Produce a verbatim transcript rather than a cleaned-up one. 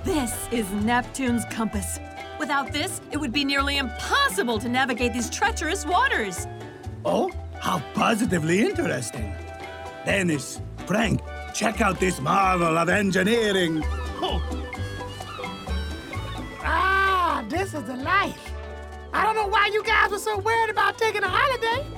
This is Neptune's compass. Without this, it would be nearly impossible to navigate these treacherous waters. Oh, how positively interesting. Dennis, Frank, check out this marvel of engineering. Oh. Ah, this is the life. I don't know why you guys were so worried about taking a holiday.